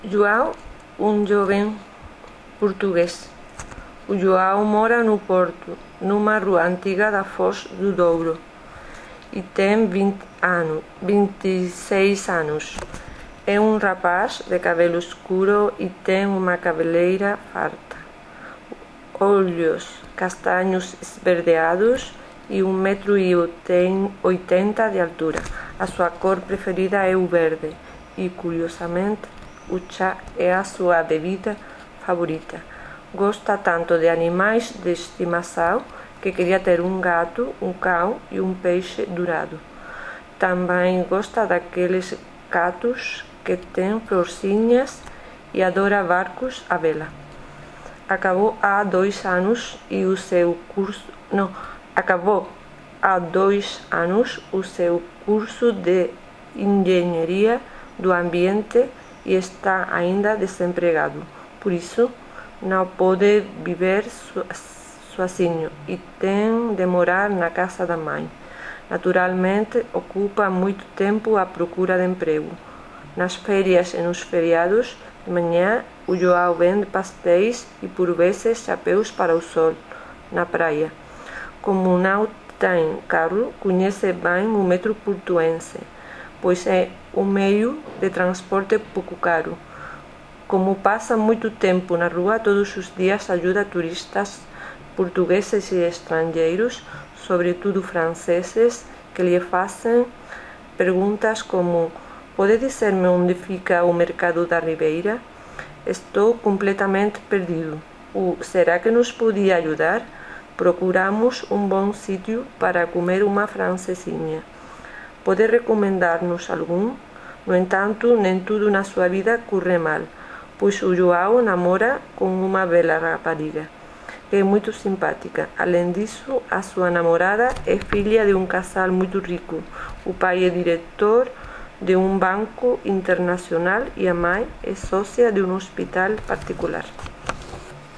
João, um jovem português. O João mora no Porto, numa rua antiga da Foz do Douro, e tem 26 anos. É um rapaz de cabelo escuro e tem uma cabeleira farta, olhos castanhos esverdeados e 1,80 m de altura. A sua cor preferida é o verde e, curiosamente, o chá é a sua bebida favorita. Gosta tanto de animais de estimação que queria ter um gato, um cão e um peixe dourado. Também gosta daqueles gatos que têm florzinhas e adora barcos à vela. Acabou há 2 anos o seu curso de engenharia do ambiente e está ainda desempregado. Por isso, não pode viver sozinho e tem de morar na casa da mãe. Naturalmente, ocupa muito tempo à procura de emprego. Nas férias e nos feriados, de manhã, o João vende pastéis e, por vezes, chapéus para o sol na praia. Como não tem carro, conhece bem o metro portuense, pois é um meio de transporte pouco caro. Como passa muito tempo na rua, todos os dias ajuda turistas portugueses e estrangeiros, sobretudo franceses, que lhe fazem perguntas como: pode dizer-me onde fica o mercado da Ribeira? Estou completamente perdido. Será que nos podia ajudar? Procuramos um bom sítio para comer uma francesinha. Pode recomendar-nos algum? No entanto, nem tudo na sua vida corre mal, pois o João namora com uma bela rapariga, que é muito simpática. Além disso, a sua namorada é filha de um casal muito rico. O pai é diretor de um banco internacional e a mãe é sócia de um hospital particular.